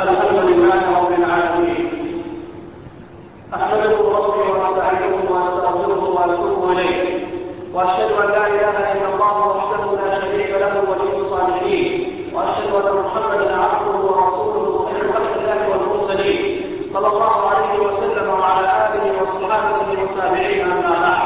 الحمد لله رب العالمين، أحمده ربي وأستعينه وأستغفره وأتوب إليه، وأشهد أن لا إله إلا الله وحده لا شريك له ولي الصالحين، وأشهد أن محمدا عبده ورسوله خير خلق الله والمرسلين صلى الله عليه وسلم وعلى آله وصحبه والتابعين أما بعد.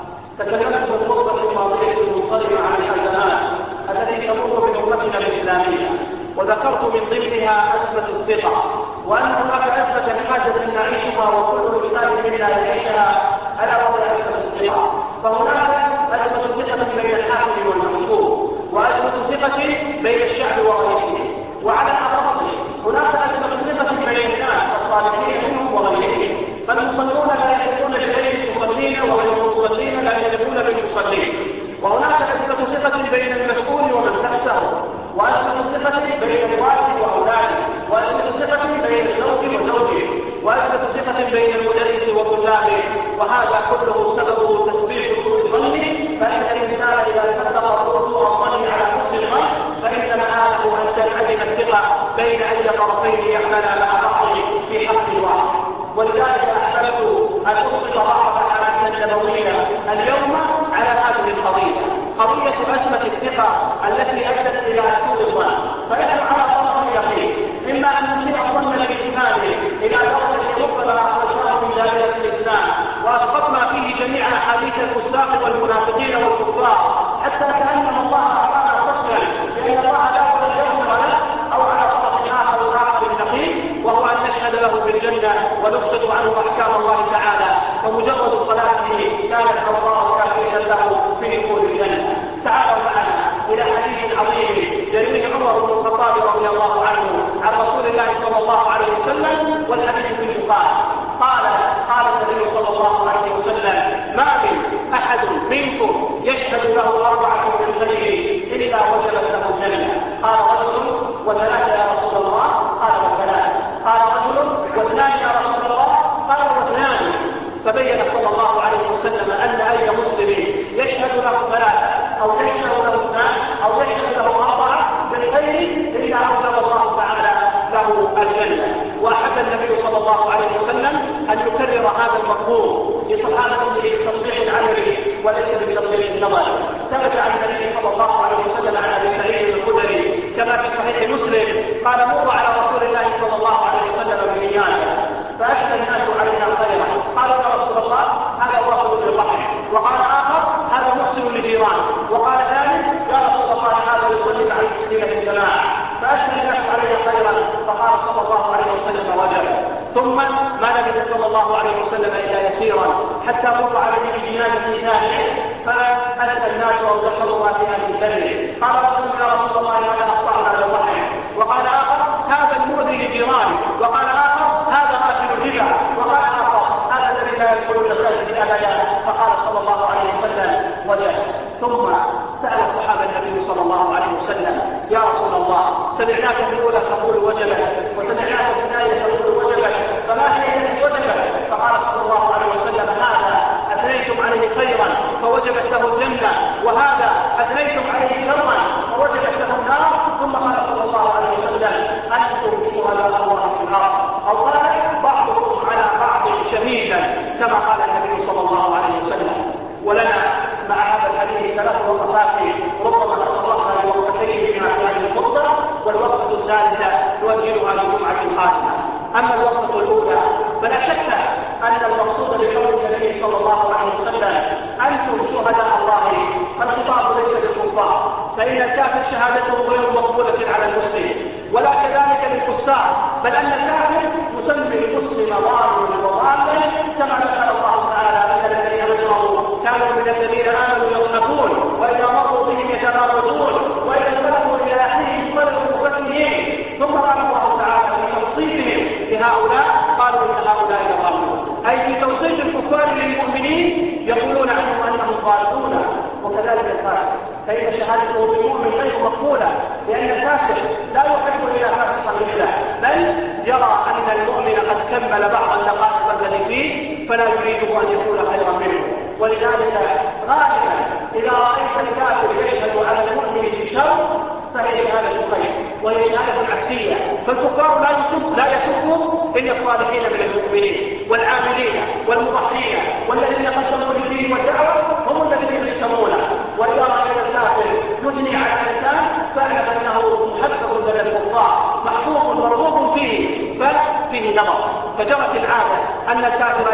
تكلمت في الخطبة الماضية المنصرمة عن الأزمات التي تمر بأمتنا الإسلامية، وذكرت من ضمنها أزمة الثقة، وأن هناك أزمة حاجة أن نعيشها وكل إنسان منا يعيشها، ألا وهي أزمة الثقة. فهناك أزمة الثقة بين الحاكم والمحكوم، وأزمة الثقة بين الشعب ورئيسه، وعلى الأخص هناك أزمة الثقة بين الناس الصالحين منهم وغيرهم، فالمصلون لا يحبون بغير المصلين وغير المصلين لا يحبون بالمصلين. وهناك أزمة ثقة بين المسؤول ومن تحته، وأزمة ثقة بين الوالد وأولاده، وأزمة ثقة بين الزوج وزوجه، وأزمة ثقة بين المدرس وطلابه. وهذا كله سببه تثبيت سوء الظن، فإن الإنسان إذا صدق سوء الظن على حسن الظن فإن مآله أن تنعدم الثقة بين أي طرفين يعمل مع بعض في حق واحد. ولذلك أحببت أن أسقط بعض الأحاديث النبوية اليوم على هذه القضية، قضية أزمة الثقة التي أدت إلى سوء الظن. فنحن على طرف اليقين، إما أن نسيء الظن بالإسلام إلى درجة ربما أخرجناه من دائرة الإسلام وأسقطنا فيه جميع أحاديث الفساق والمنافقين والكفار، حتى كأنما الله أعطانا صدقا لأن الله لا يرجعه له، أو على طرف آخر النقيض، وهو أن نشهد له بالجنة ونسقط عنه أحكام الله تعالى، ومجرد صلاته كانت الله كافيا له في دخول الجنة. تعالوا معنا إلى حديث عظيم يرويه عمر بن الخطاب رضي الله عنه عن رسول الله صلى الله عليه وسلم، والحديث في البخاري. قال النبي صلى الله عليه وسلم: ما من أحد منكم يشهد له 4 بالخير إلا وجبت له الجنة. قال رجل: وثلاثة يا رسول الله؟ قال: وثلاثة. قال رجل: واثنان يا رسول الله؟ قال: واثنان. فبين صلى الله عليه وسلم أن أي مسلم يشهد له 3 أو يشهد له 2 أو يشهد له 4 بالخير إلا أوجب الله تعالى له الجنة. وأحب النبي صلى الله عليه وسلم أن يكرر هذا المفهوم لصحابته بتطبيق العمل وليس بتطبيق النظر. ثبت عن النبي صلى الله عليه وسلم عن أبي سعيد الخدري كما في صحيح مسلم قال: مر على رسول الله صلى الله عليه وسلم بنيانه فأشهد الناس علينا خيرا. قال: يا رسول الله هذا واصل للبحر. وقال آخر: هذا محسن لجيرانه. وقال ثالث: يا رسول الله هذا يصلي على السكينة الجماعة. فأشهد الناس علينا خيرا. فقال صلى الله عليه وسلم: وجب. ثم ما لبث صلى الله عليه وسلم إلا يسيرا حتى مر عليه بجنازة ثانية فأتى الناس أو ذكروا ما فيها من شر. قال رجل: يا رسول الله ماذا أخطأنا للرحم؟ وقال آخر: هذا المؤذي لجيرانه. وقال آخر: هذا آكل الربا. وقال آخر: هذا الذي لا يدخل المساجد أبدا. فقال صلى الله عليه وسلم: وجب. ثم سأل الصحابة النبي صلى الله عليه وسلم: يا رسول الله سمعناك في الأولى تقول وجبت، وسمعناك في الثانية تقول وجبت، فما هي التي وجبت؟ فقال صلى الله عليه وسلم: هذا أثنيتم عليه خيرا فوجبت له الجنة، وهذا أثنيتم عليه شرا فوجبت له النار. ثم قال صلى الله عليه وسلم: أنتم شهداء الله في الأرض، أو قال: بعضكم على بعض شهيدا، كما قال النبي صلى الله عليه وسلم. ولنا مع هذا الحديث 3 وقفات ربما تصرفنا لوقفتين بما في هذه الخطبة، والوقفة الثالثة نؤجلها للجمعة القادمة. أما الوقفة الأولى فلا شك أن المقصود بقول النبي صلى الله عليه وسلم: أنتم شهداء الله، الخطاب ليس للكفار، فإن الكافر شهادته غير مقبولة على المسلم، ولا كذلك للكفار، بل أن الكافر يسمي المسلم ضال وضالا، كما ذكر الله تعالى: إن الذين أجرموا كانوا من الذين آمنوا يضحكون وإذا مروا بهم يتغامزون وإذا انقلبوا إلى أهلهم انقلبوا فكهين. ثم قال الله تعالى في توصيفهم لهؤلاء: قالوا إن هؤلاء لضالون، أي في توصيف الكفار للمؤمنين يقولون عنهم أنهم ضالون. وكذلك الفاسق، فإن شهادته بالمؤمن غير مقبولة، لأن الفاسق لا يحب إلى فاسقا مثله، بل يرى أن المؤمن قد كمل بعض النقائص الذي فيه فلا يريده أن يكون خيرا منه. ولذلك غالبا إذا رأيت الكافر يشهد على المؤمن بشر فهي شهادة خير، وهي شهادة عكسية. فالكفار لا يسبوا إلا الصالحين من المؤمنين والعاملين والمضحين والذين قدموا للدين والدعوة هم الذين يسمونه. وإذا رأى الكافر يثني على الإنسان فاعلم أنه محبب لدى الكفار محبوب مرغوب فيه ففيه نظر. فجرت العادة أن الكافر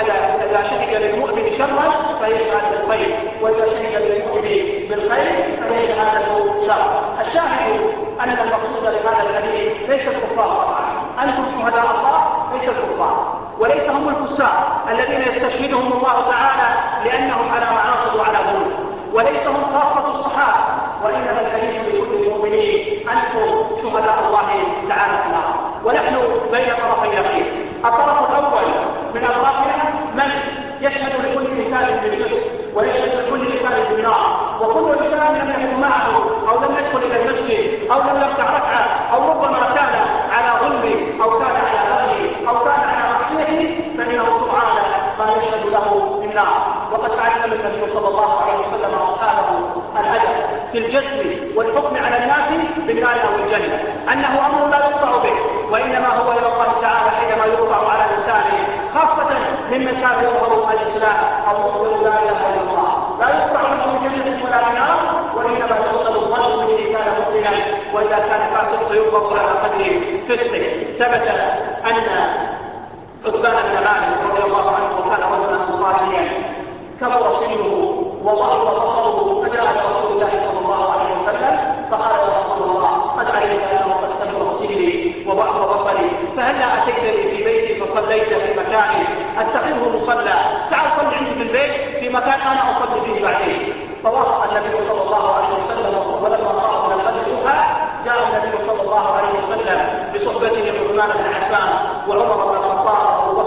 إذا شهد للمؤمن شرا فهي شهادة الخير، وإذا شهد للمؤمن بالخير فهي شهادة شر. الشاهد أن المقصود لهذا الحديث ليس الكفار طبعا، أنتم شهداء الله ليس الكفار، وليس هم الفساق الذين يستشهدهم الله تعالى لأنهم على معاصي وعلى ذنوب، وليس هم خاصة الصحابة، وإنما الحديث لكل المؤمنين أنتم شهداء الله تعالى في الأرض. ونحن بين طرفي نقيض. الطرف الأول من أطرافنا من يشهد لكل إنسان بالجسم ويشهد لكل إنسان بالنار، وكل إنسان لم يكن معه أو لم يدخل إلى المسجد أو لم يركع ركعة أو ربما كان على ظلم أو كان على بغي أو كان على معصيته فإنه سبحانه ما يشهد له بالنار. وقد تعلم النبي صلى الله عليه وسلم أصحابه الأدب في الجسم والحكم على الناس بالنار أو الجنة، أنه أمر لا يقطع به، وإنما هو إلى الله تعالى حينما يقطع على إنسانه، خاصة ممن كان يظهر الإسلام أو يظهر لا إله إلا الله، لا يقطع له بجنة ولا بنار، وإنما يوصل الظن به إن كان مؤمنا، وإذا كان فاسق فيقبض على قدر فسقه. ثبت أن عثمان بن مالك رضي الله عنه وكان رجلا انصاريا كبر سنه وضعف بصره، فجاء رسول الله صلى الله عليه وسلم فقال يا رسول الله قد علمت انه قد كبر سني وضعف بصري، فهلا اتيتني في بيتي فصليت في مكاني اتخذه مصلى، تعال صل عندي في البيت في مكان انا اصلي فيه بعدين. فوافق النبي صلى الله عليه وسلم، ولما صار من الغد الاولى جاء النبي صلى الله عليه وسلم بصحبته عثمان بن عفان وعمر بن الخطاب وابو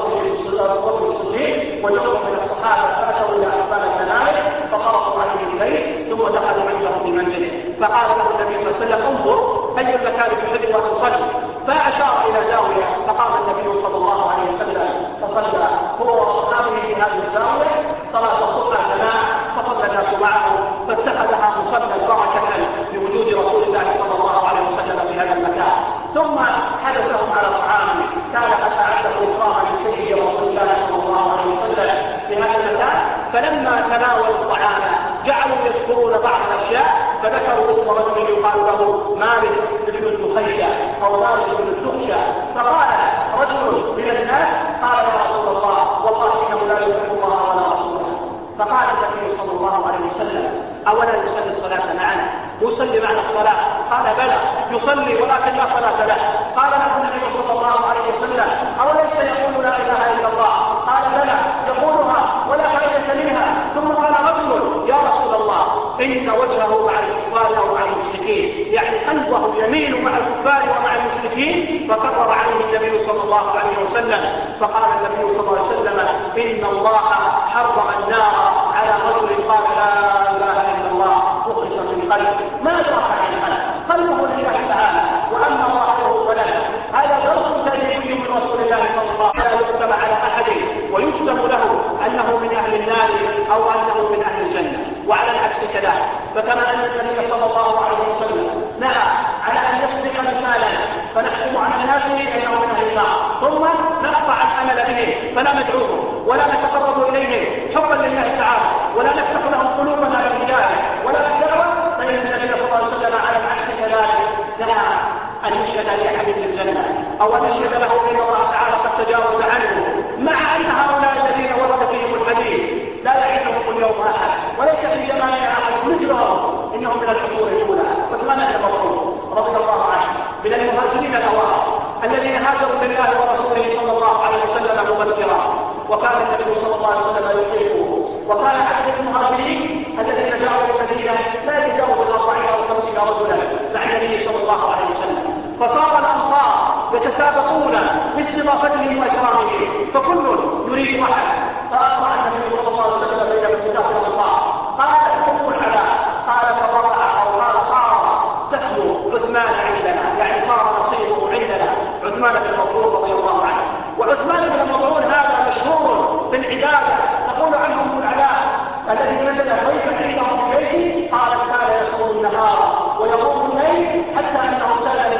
بكر الصديق وجمع من الصحابه، فاتوا الى عثمان بن مالك فطرقوا عليه البيت ثم دخلوا عنده في منزله، فقال له النبي صلى الله عليه وسلم انظر اي المكان تحب ان تصلي، فاشار الى زاويه، فقام النبي صلى الله عليه وسلم فصلى هو واصحابه في هذه الزاويه صلاه الضحى جماعه، فصلى الناس معه فاتخذها مصلى بركه بوجود رسول الله صلى الله عليه وسلم في هذا المكان. ثم حدثهم على طعام كان قد اعده اكراما لسيد رسول الله صلى الله عليه وسلم في هذا المكان، فلما تناولوا الطعام جعلوا يذكرون بعض الاشياء، فذكروا اسم رجل يقال له مالك بن الدخيشة او مالك بن الدخشة، فقال رجل من الناس قال يا رسول الله والله انه لا يحب الله ولا رسوله. فقال النبي صلى الله عليه وسلم اولا يصلي الصلاه معنا؟ يصلي معنا الصلاه؟ قال بلى يصلي ولكن لا صلاه له. قال له النبي صلى الله عليه وسلم اوليس يقول لا اله الا الله؟ قال بلى يقولها ولا فائده منها. ثم قال رجل يا رسول الله ان وجهه مع الكفار او مع المشركين، يعني قلبه يميل مع الكفار ومع المشركين، فكرر عليه النبي صلى الله عليه وسلم، فقال النبي صلى الله عليه وسلم ان الله حرم النار على رجل قال لا اله الا الله مخلصا من قلبه. ما ادراك عن القلب؟ قلبه لله تعالى واما ظاهره فلا. هذا درس تاريخي من رسول الله صلى الله عليه وسلم، لا يكتب على احد ويكتب له انه من اهل النار او انه من اهل الجنه، وعلى العكس كذلك. فكما ان النبي صلى الله عليه وسلم نهى على ان يسبق مثالا فنحكم على الناس انه من اهل النار ثم نقطع الامل بهم فلا ندعوهم ولا نتقرب اليهم حبا لله تعالى ولا نفتح لهم قلوبنا بالهدايه ولا بالدعوه، فان النبي صلى الله عليه وسلم على العكس كذلك نهى ان يشهد لاحد بالجنه او ان يشهد له ان الله تعالى قد تجاوز عنه، مع ان هؤلاء الذين ورد فيهم الحديث لا يعيشهم اليوم احد وليس في زماننا احد مثلهم، انهم من العصور الاولى. عثمان بن مظعون رضي الله عنه من المهاجرين الاوائل الذين هاجروا لله ورسوله صلى الله عليه وسلم مبكرا، وكان النبي صلى الله عليه وسلم يحبه، وكان احد المهاجرين الذين جاءوا المدينه لا يتجاوز 40 او 50 رجلا مع النبي صلى الله عليه وسلم، فصار الانصار يتسابقون باستضافتهم واكرامهم، فكل يريد واحد، فاقرا النبي صلى الله عليه وسلم بين اتفاق الانصار قال حكم العذاب، قال فوقع او قال صار سهم عثمان عندنا، يعني صار نصيبه عندنا عثمان بن مظعون رضي الله عنه. وعثمان بن مظعون هذا مشهور في العباده، تقول عنه ام العلاء الذي نزل ضيفا عنده في بيته قال كان يصوم النهار ويقوم الليل حتى انه سال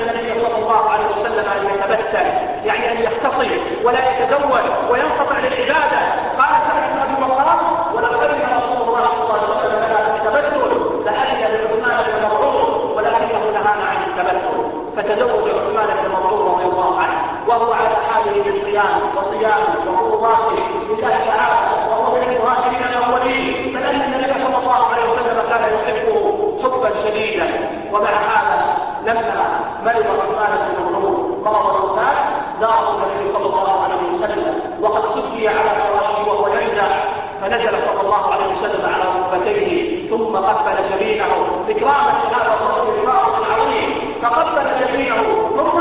زاره النبي صلى الله عليه وسلم وقد سكي على فراشه وهو ينزع، فنزل صلى الله عليه وسلم على ركبتيه ثم قبل جبينه إكراما لهذا الرجل الفاضل العظيم، فقبل جبينه ثم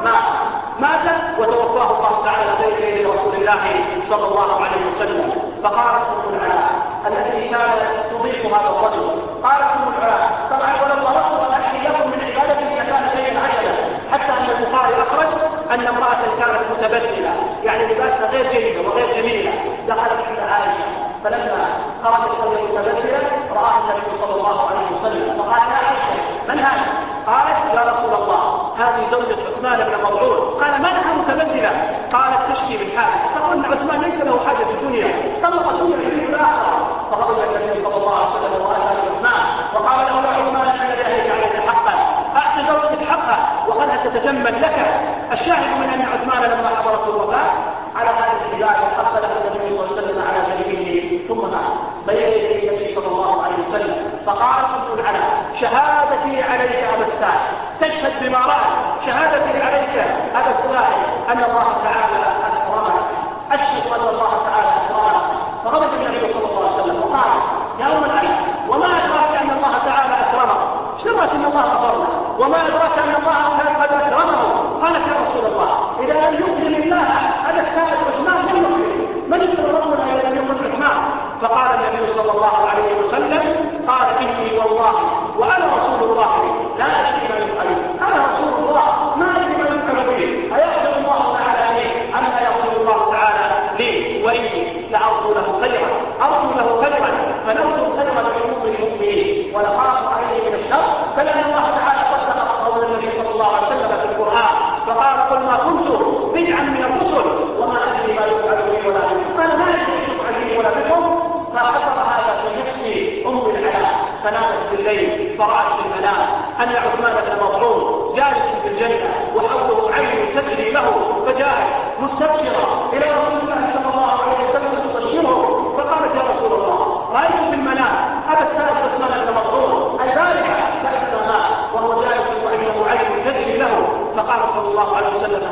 مات وتوفاه الله تعالى بين يدي رسول الله صلى الله عليه وسلم. فقالت ام العلاء التي كانت تضيف هذا الرجل، قالت ام العلاء طبعا ولو ضربت ان احكي لكم من عبادته لكان شيئا عجبا، حتى ان البخاري اخرج ان امراه كانت متبذله يعني لباسها غير جيده وغير جميله، دخلت عند عائشه فلما خرجت وهي متبذله راى النبي صلى الله عليه وسلم فقال يا عائشه من هذا؟ قالت يا رسول الله هذه زوجة عثمان بن مظعون. قال ما لها متبذلة؟ قالت تشكي من حالها، تقول ان عثمان ليس له حاجة في الدنيا، طلق الدنيا يريد الآخرة. فغضب النبي صلى الله عليه وسلم وأتى بعثمان وقال له يا عثمان ان لديك عليك حقا، اعط زوجتك حقها وخلها تتجمل لك. الشاهد من ان عثمان لما حضرته الوفاة على هذه العبادة قبله النبي صلى الله عليه وسلم على جبينه ثم مات بين يدي النبي صلى الله عليه وسلم. فقال ابن العلاء شهادتي عليك ابا السائب، تشهد بما رأى، شهادتي عليك ابا السائب ان الله تعالى اكرمك، اشهد ان الله تعالى اكرمك. فغضب النبي صلى الله عليه وسلم وقال يا ام العلاء وما ادراك ان الله تعالى اكرمك؟ شرعت ان الله غفرنا وما ادراك ان الله قد اكرمه؟ قالت يا رسول الله اذا لم يكرم الله ابا السائب عثمان لم يكرم، من يكرم ربنا اذا لم يكرم عثمان؟ فقال النبي صلى الله عليه وسلم قال اني والله وانا رسول الله لا ادري ما يفعل، انا رسول الله ما ادري ما يفعل به، ايغفر الله تعالى لي ام لا يغفر الله تعالى لي؟ واني لارجو له خيرا، ارجو له خيرا، فنرجو خيرا لعموم المؤمنين ونخاف عليه من الشر. فلان الله تعالى صدق قول النبي صلى الله عليه وسلم في القران فقال قل ما كنت بدعا من الرسل وما ادري ما يفعل بي ولا بكم، انا ما ادري ايش يفعل بي ولا بكم. فحصل هذا في نفس ام العلاء فنامت في الليل فرأت في المنام ان عثمان بن مظعون جالس في الجنه وحوله عين تجري له، فجاءت مستبشره الى رسول الله صلى الله عليه وسلم تبشره، فقالت يا رسول الله رايت في المنام ابا السائب عثمان بن مظعون البارحه فاذا مات وهو جالس وعنده عين تجري له. فقال صلى الله عليه وسلم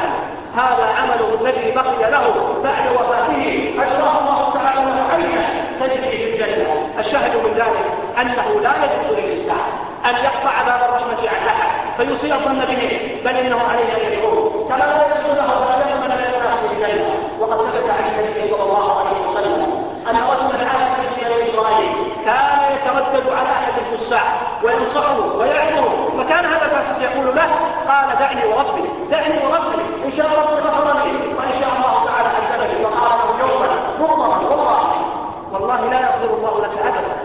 هذا عمله الذي بقي له بعد وفاته اجراه الله تعالى له عينا تجري في الجنه. الشاهد من ذلك انه لا يجوز للانسان ان يقطع باب الرحمه عن احد فيسيء الظن به، بل انه عليه ان يدعوه كما لا يجوز له ان يامن للناس بالجنه. وقد ثبت عن النبي صلى الله عليه وسلم ان رجلا عاش في بني اسرائيل كان يتردد على احد الفساق وينصحه ويعظه، فكان هذا الفاسق يقول له قال دعني وربي ان شاء ربي غفر لي وان شاء الله تعالى عذبني. فقال له يوما مغضبا والله لا يغفر الله لك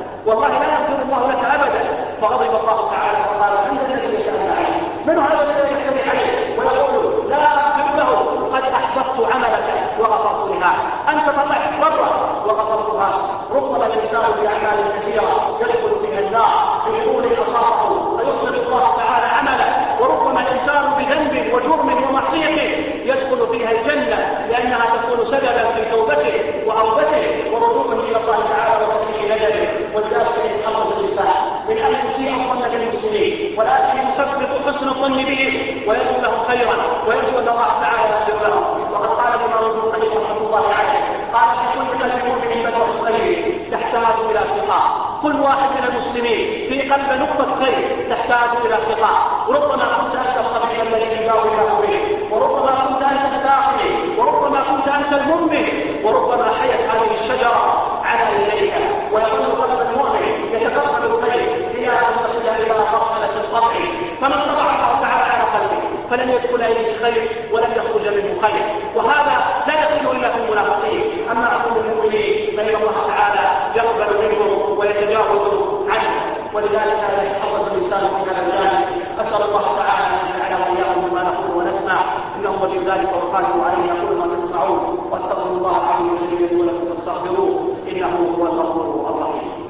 ابدا. فغضب الله تعالى وقال من الذي يسأل عليه؟ من هذا الذي يحتمي عليه ويقول لا أغفر له؟ قد أحبطت عملك وغفرت لها، أنت طلعت برا وغفرتها. ربما الإنسان بأعمال كثيرة يدخل فيها النار بشرور أصابه فيصبح الله تعالى عمله، وربما الإنسان بذنب وجرم ومعصية يدخل فيها الجنة لأنها تكون سببا في توبته وأوبته ورجوعه إلى الله تعالى وتسليم نجده. ولذلك يتحرز الإنسان من أن يسيء الظن بالمسلمين، ولكن يثبت حسن الظن به ويرجو لهم خيرا ويرجو أن الله تعالى يغفر لهم. وقد قال الإمام ابن القيم رحمه الله عليه قال في كل مؤمن بدر خير تحتاج إلى سقاء. كل واحد من المسلمين في قلب نقطة خير تحتاج إلى سقاء. ربما كنت أنت الطبيب الذي يداوي له به، وربما كنت أنت الساقي، وربما كنت أنت المنبه، وربما حيت هذه الشجرة على يديك ويقول قلب المؤمن يتقبل الخير إلى أن تصل إلى مرحلة القطع. فمن طبع الله تعالى على قلبه فلن يدخل إليه خير ولن يخرج منه خير، وهذا لا يكون إلا في المنافقين. أما عقول المؤمنين فإن الله تعالى يقبل منهم ويتجاوز عنه، ولذلك لا يتحرز الإنسان في هذا الجانب. أسأل الله تعالى أن يجعلنا وإياكم بما نقول ونسمع، إنه ولي ذلك والقادر عليه. يقول ما تسمعون واستغفر الله العظيم الذي لي ولكم فاستغفروه إنه هو الغفور الرحيم.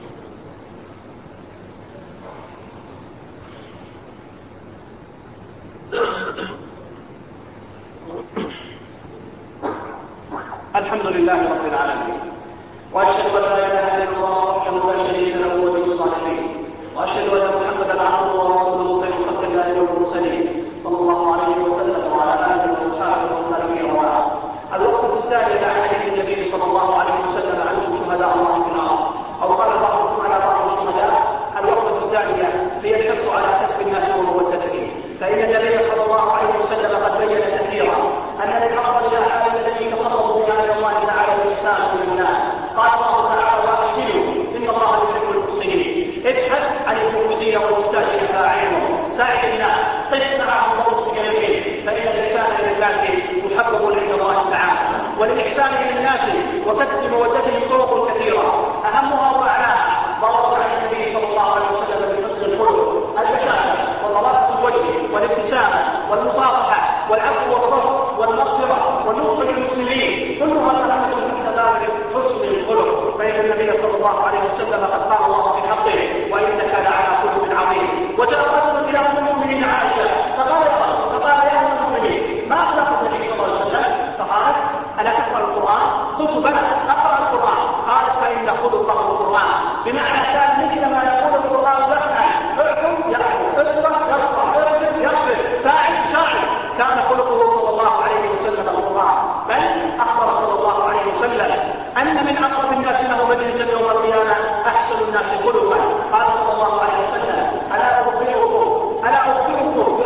الحمد لله رب العالمين، وأشهد أن لا إله إلا الله وحده لا شريك له ولي الصالحين، وأشهد أن محمدا عبده ورسوله خير خلق الله والمرسلين صلى الله عليه وسلم وعلى آله وصحبه محبب عند الله تعالى. وللإحسان إلى الناس وكسب مودتهم طرق كثيرة، أهمها وأعلاها ما ورد عن النبي صلى الله عليه وسلم في حسن الخلق: البشاشة وطلاقة الوجه والابتسامة والمصافحة والعفو والصفح والمغفرة والنصح للمسلمين، كلها تحمل تحت باب حسن الخلق. فإن النبي صلى الله عليه وسلم قد قال الله في حقه: وإنك لعلى خلق عظيم. وجاء رجل إلى أم المؤمنين عائشة فقال يا أم المؤمنين ما أخلاق النبي صلى الله عليه وسلم؟ فقالت: ألا تقرأ القرآن؟ قلت: بلى أقرأ القرآن. قالت: فإن خلقه القرآن، بمعنى كان مثل ما يقول القرآن لفعل: احكم يحكم، اصرف يصرف، اغفر يغفر، ساعد شاعر. كان خلقه صلى الله عليه وسلم القرآن. بل أخبر صلى الله عليه وسلم أن من أقرب الناس له مجلسا يوم القيامة أحسن الناس خلقا. قال صلى الله عليه وسلم: ألا أخبركم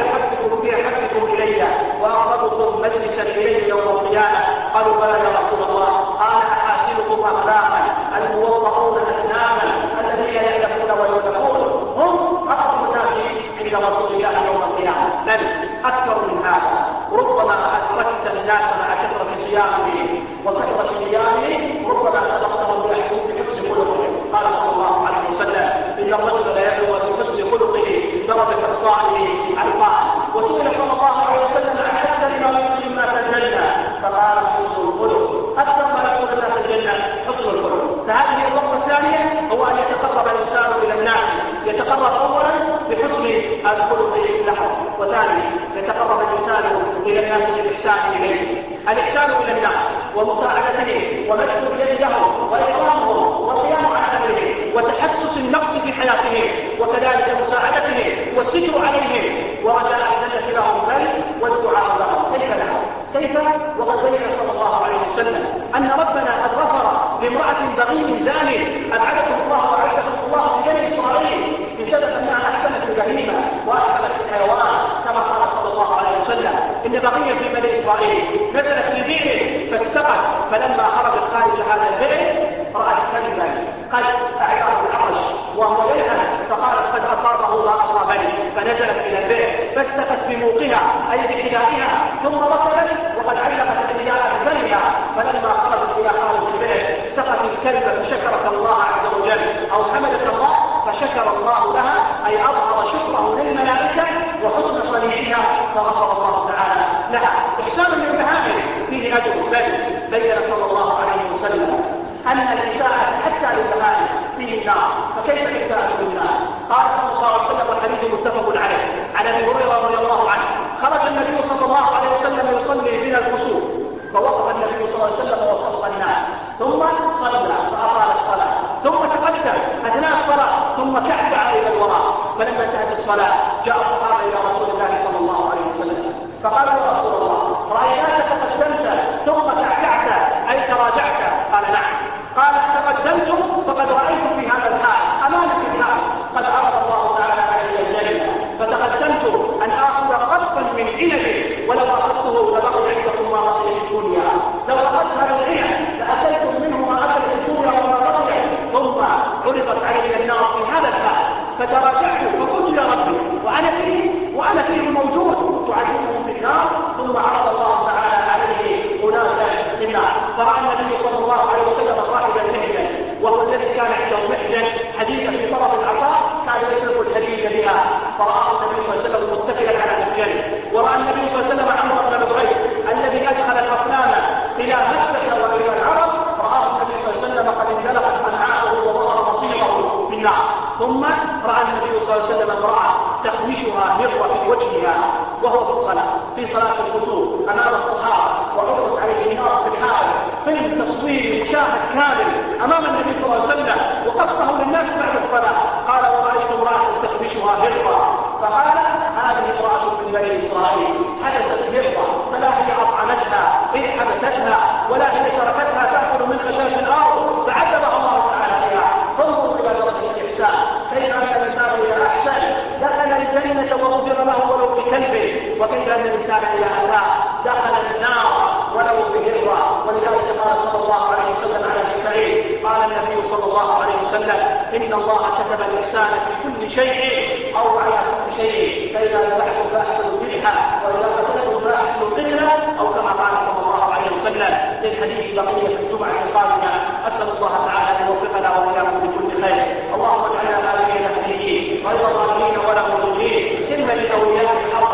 بأحبكم إلي وأقربكم مجلسا إلي يوم القيامة؟ قالوا: بلى يا رسول الله. قال: أحاسنكم أخلاقا الموضعون أثناما الذين يألفون ويؤلفون هم أقرب الناس عند رسول الله يوم القيامة. بل أكثر من هذا، ربما أدركت الناس مع كثرة صيامهم وكثرة قيامهم ربما سبقتهم بحسن خلقهم. قال صلى الله عليه وسلم: إن الرجل لا يبلغ بحسن خلقه درجة الصائم القائم. وسئل صلى الله عليه وسلم عن أكثر ما يدخل الناس الجنة فقال: حسن الخلق. أكثر ما يدخل الناس الجنة حسن الخلق. فهذه النقطة الثانية هو أن يتقرب الإنسان إلى الناس، يتقرب أولا بحسن الخلق له، وثانيا يتقرب الإنسان إلى الناس بالإحسان إليه. الإحسان إلى الناس ومساعدتهم ومد اليد لهم وإكرامهم والقيام على أمرهم وتحسس النقص في حياتهم، وكذلك مساعدتهم والستر عليهم ورجاء الجنة لهم بل والدعاء لهم. كيف وقد بين صلى الله عليه وسلم أن ربنا قد غفر لامرأة بغي زاني أبعدكم الله وأعزكم الله بجنة إسرائيل بسبب أنها أحسنت البهيمة وأحسنت الحيوان، كما قال صلى الله عليه وسلم: إن بغيا في بني إسرائيل نزلت في بئر فاستقت، فلما خرجت خارج هذا البئر رأت كلبا قد أعياه العرش وهو يلهث، فقالت: قد أصابه ما أصابني، فنزلت إلى البئر فاستقت بموقها أي بحذائها ثم ركبت وقد علقت الحذاء بفمها، فلما خرجت إلى خارج البئر سقت الكلب فشكرت الله عز وجل أو حمدت الله فشكر الله لها، أي أظهر شكره للملائكة وحسن صنيعها فغفر الله تعالى لها. إحسان للبهائم فيه أجر. بل بين صلى الله عليه وسلم أن الإساءة حتى للبهائم فيه النار، فكيف الإساءة للناس؟ قال صلى الله عليه وسلم والحديث متفق عليه عن أبي هريرة رضي الله عنه: خرج النبي صلى الله عليه وسلم يصلي بنا الكسوف، فوقف النبي صلى الله عليه وسلم وصف الناس ثم صلى فأطال الصلاة، ثم تقدم أثناء الصلاة ثم كعكع إلى الوراء. فلما انتهت الصلاة جاء الصحابة إلى رسول الله صلى الله عليه وسلم فقالوا: يا رسول الله رأيناك تقدمت ثم كعكعت أي تراجعت؟ قال: نعم. قال: تقدمتم فقد رأيتم في هذا الحال أمامك الحال قد عرض الله تعالى علي الجنة، فتقدمت أن آخذ قطفا من عنب ولو أخذته لبقي عندكم ما بقي في الدنيا، لو أخذت هذا العنب لأكلتم منه ما أكل في الدنيا وما بقي، ثم عرضت علي النار في هذا الحال فتراجعت فقلت: يا ربي وأنا فيه موجود تعذبهم في النار، ثم عرض الله تعالى عليه أناسا في النار. فرأى النبي صلى الله عليه وسلم صاحب المحجن وهو الذي كان عنده محجن حديث في طرف العصا كان يسلك الحديد بها، فرآه النبي صلى الله عليه وسلم متكئا على المحجن. ورأى النبي صلى الله عليه وسلم عمرو بن لبيد الذي أدخل الأصنام إلى مكة وإلى العرب، رآه النبي صلى الله عليه وسلم قد انزلقت أمعاءه وظهر مصيره في النار. ثم رأى النبي صلى الله عليه وسلم امرأة تخمشها مرة في وجهها وهو في الصلاة، في صلاة الكسوف أمام الصحابة، وعرضت عليه النار في الحال فيلم تصوير مشاهد كامل أمام النبي صلى الله عليه وسلم وقصه للناس بعد الصلاة. قال: ورأيت امرأة تخمشها مرة، فقال: هذه امرأة من بني إسرائيل حدثت مرة، فلا هي أطعمتها إذ حبستها ولا هي تركتها تأكل من خشاش الأرض فعذبها الله تعالى بها. فانظر إلى درجة الإحسان، كيف أن الإنسان إذا أحسن دخل الجنة وغفر له ولو بكلبه، وكيف أن الإنسان إذا أساء دخل النار ولو بهرة. ولذلك قال صلى الله عليه وسلم على الحسين: قال النبي صلى الله عليه وسلم: إن الله كتب الإحسان في كل شيء أو على كل شيء، فإذا ذبحتم فأحسنوا الذبحة وإذا قتلتم فأحسنوا القتلة، أو كما قال للحديث بقية في الجمعة القادمة. أسأل الله تعالى أن يوفقنا وإياكم بكل خير. اللهم اجعلنا هادين مهديين غير ضالين ولا مضلين، سلما لأوليائك